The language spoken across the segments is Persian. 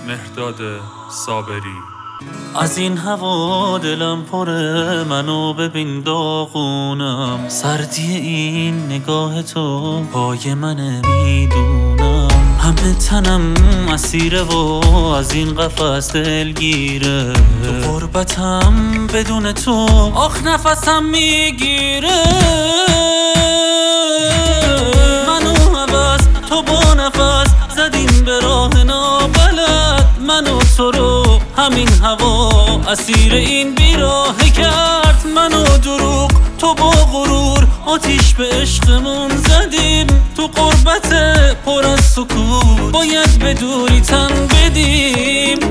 مهرداد صابری. از این هوا دلم پره، منو ببین داغونم. سردی این نگاه تو پای منه میدونم. همه تنم اسیره و از این قفس دلگیره. تو غربتم بدون تو آخ نفسم میگیره. منو عوض تو با نفس زدیم به راه نابلد. منو تو رو همین هوا اسیر این بیراهه کرد. منو دروغ تو با غرور آتیش به عشقمون زدیم. تو غربت پر از سکوت باید به دوری تن بدیم.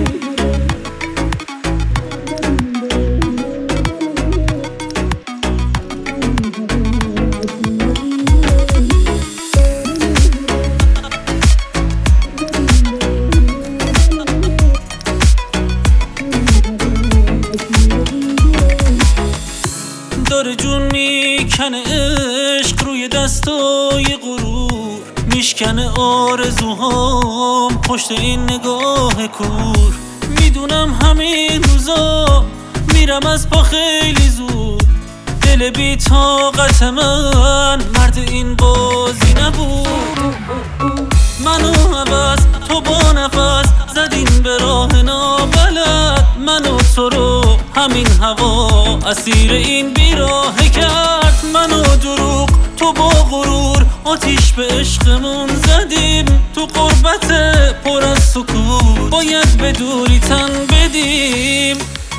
داره جون میکنه عشق روی دستای غرور. میشکنه آرزوهام پشت این نگاه کور. میدونم همین روزا میرم از پا خیلی زود. دل بی طاقت من مرد این بازی نبود. منو عوض تو با نفس زدیم به راه نابلد. منو تو رو همین هوا اسیر این بیراهه کرد. منو دروغ تو با غرور آتیش به عشقمون زدیم. تو غربت پر از سکوت باید به دوری تن بدیم.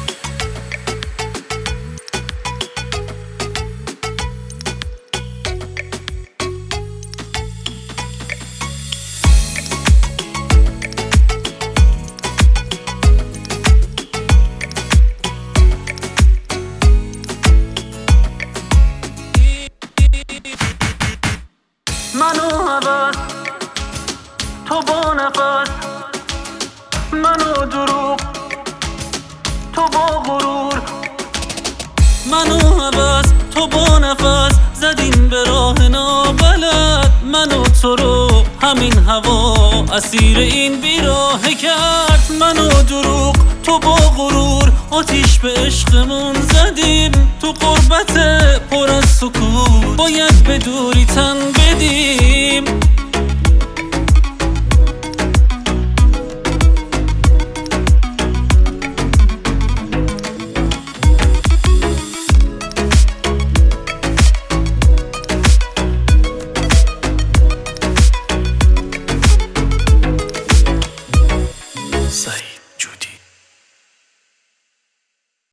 منو عوض تو با نفس. منو دروغ تو با غرور. منو عوض تو با نفس زدیم به راه نابلد. منو تو رو همین هوا اسیر این بیراهه کرد. منو دروغ تو با غرور آتیش به عشقمون زدیم. تو غربت پر از سکوت باید به دوری تن بدیم.